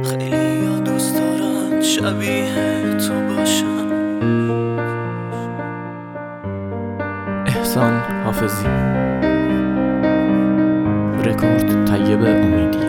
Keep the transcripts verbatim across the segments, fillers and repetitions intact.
خیلی ها دوست دارن شبیه تو باشن. احسان حافظی، رکورد طیب امیدی.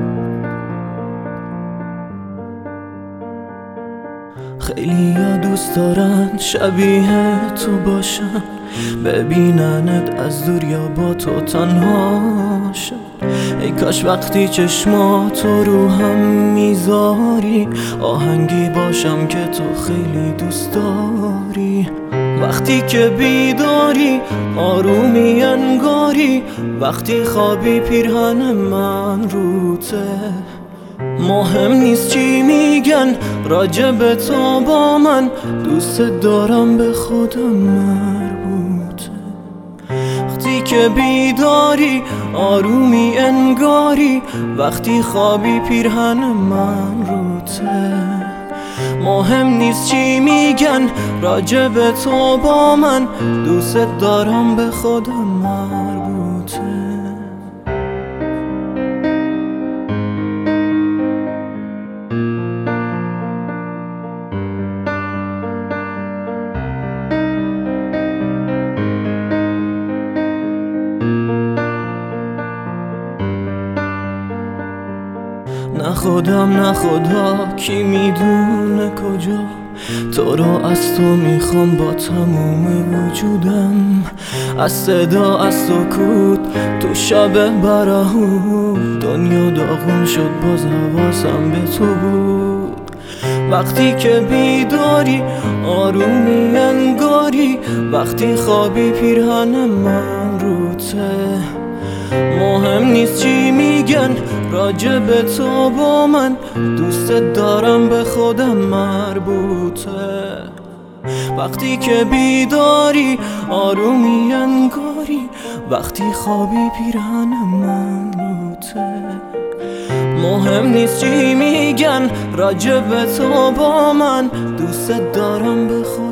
خیلی ها دوست دارن شبیه تو باشن، ببیننت از دور یا با تو تنهاشن. ای کاش وقتی چشماتو رو هم میذاری آهنگی باشم که تو خیلی دوست داری. وقتی که بیداری آرومی انگاری، وقتی خوابی پیرهن من روته. مهم نیست چی میگن راجب تو با من، دوست دارم به خودم مربوطه. وقتی که بیداری آرومی انگاری، وقتی خوابی پیرهن من روته. مهم نیست چی میگن راجب تو با من، دوست دارم به خودم مربوطه. نه خودم نه خدا کی میدونه کجا، تو رو از تو میخوام با تموم وجودم. از صدا از سکوت تو شب برهوت، دنیا داغون شد باز حواسم به تو بود. وقتی که بیداری آرومی انگاری، وقتی خوابی پیرهن من روته. مهم نیست چی میگن راجب تو با من، دوست دارم به خودم مربوطه. وقتی که بیداری آرومی انگاری، وقتی خوابی پیرهن من روته. مهم نیست چی میگن راجب تو با من، دوست دارم به خودم